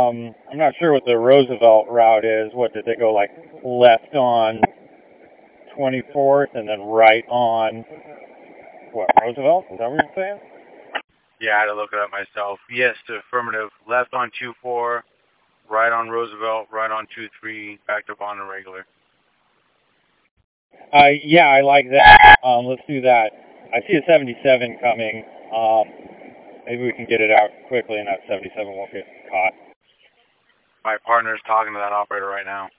I'm not sure what the Roosevelt route is. What did they go like left on 24th and then right on what Roosevelt? Is that what you're saying? Yeah, I had to look it up myself. Yes, affirmative. Left on 2-4, right on Roosevelt, right on 2-3, backed up on the regular. Yeah, I like that. Let's do that. I see a 77 coming. Maybe we can get it out quickly and that 77 won't get caught. My partner's talking to that operator right now.